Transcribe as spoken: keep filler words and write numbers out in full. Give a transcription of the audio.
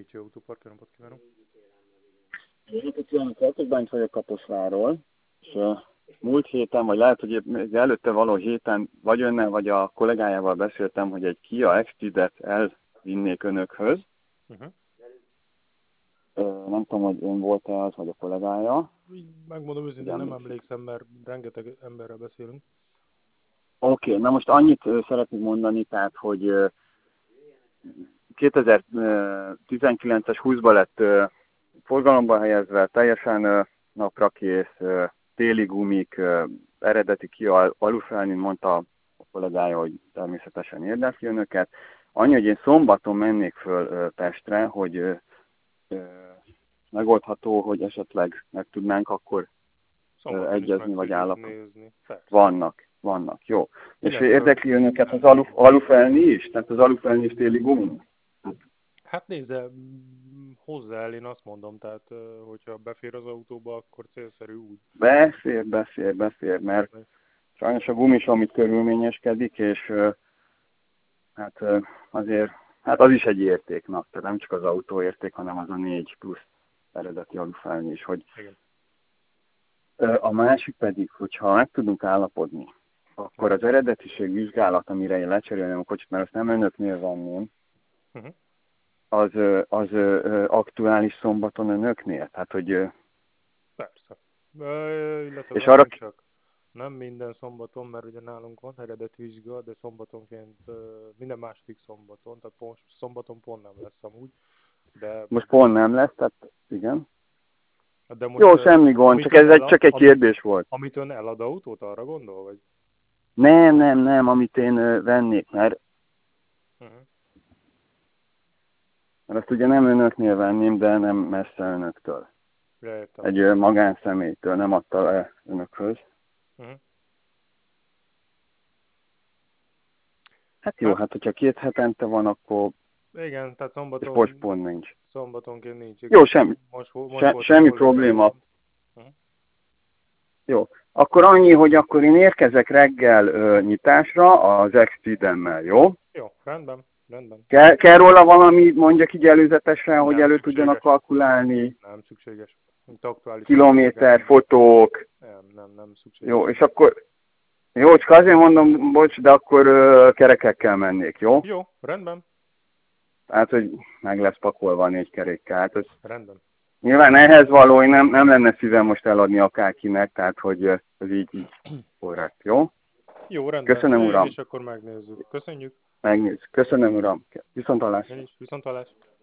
Bécsi Autópark, jó napot kívánok! Jó napot kívánok, Kertészbányt vagyok Kaposvárról, és uh, múlt héten, vagy lehet, hogy még előtte való héten, vagy önnel, vagy a kollégájával beszéltem, hogy egy Kia Exceedet elvinnék önökhöz. Uh-huh. Uh, nem tudom, hogy ön volt-e az, vagy a kollégája. Így megmondom őszintén, nem emlékszem, mert rengeteg emberrel beszélünk. Oké, okay, na most annyit uh, szeretnék mondani, tehát, hogy uh, kétezer-tizenkilences húszban lett uh, forgalomba helyezve, teljesen uh, naprakész, uh, téli gumik, uh, eredeti Kia alufelnin, mondta a kollégája, hogy természetesen érdekli önöket. Annyi, hogy én szombaton mennék föl uh, Pestre, hogy uh, uh, megoldható, hogy esetleg meg tudnánk akkor uh, egyezni, vagy állapodni. Vannak, vannak, jó. És érdekli önöket az alu, alufelni is? Tehát az alufelni is téli gumi? Hát nézze, hozzá el, én azt mondom, tehát hogyha befér az autóba, akkor célszerű úgy. Befér, befér, befér, mert sajnos a gumis, amit körülményeskedik, és hát azért, hát az is egy értéknak, tehát nem csak az autó érték, hanem az a négy plusz eredeti alufelni is, hogy igen. A másik pedig, hogyha meg tudunk állapodni, akkor az eredetiség vizsgálat, amire én lecserélném a kocsit, mert azt nem önöknél venném, uh-huh. az, az aktuális szombaton önöknél? Tehát, hogy... Persze. Illetve és arra... csak nem minden szombaton, mert ugye nálunk van eredeti vizsga, de szombatonként minden második szombaton, tehát pont, szombaton pont nem lesz amúgy. De... Most pont nem lesz, tehát igen. De most, jó, semmi gond, csak ez egy, csak egy amit, kérdés volt. Amit ön elad autót, arra gondol, vagy? Nem, nem, nem, amit én vennék, mert... Uh-huh. Mert azt ugye nem önöknél venném, de nem messze önöktől. Értem. Egy magánszemélytől, nem adta le önökhöz. Uh-huh. Hát jó, hát, hát hogyha két hetente van, akkor... Igen, tehát szombaton... És most pont nincs. Szombatonként nincs. Jó, semmi, most, most se, semmi probléma. Uh-huh. Jó, akkor annyi, hogy akkor én érkezek reggel uh, nyitásra az Exceedemmel, jó? Jó, rendben, rendben. Kell, kell róla valami, mondjak így előzetesen, nem hogy elő szükséges. Tudjanak kalkulálni? Nem szükséges. Aktuális kilométer, fotók. Nem, nem, nem szükséges. Jó, és akkor... Jó, csak azért mondom, bocs, de akkor uh, kerekekkel mennék, jó? Jó, rendben. Tehát, hogy meg lesz pakolva a négy kerékkel. Hát ez rendben. Nyilván ehhez való, hogy nem, nem lenne szívem most eladni akárkinek, tehát, hogy ez így, így korrekt, jó? Jó, rendben. Köszönöm, uram. És akkor megnézzük. Köszönjük. Megnézzük. Köszönöm, uram. Viszonthallásra. Én is. Viszonthallásra.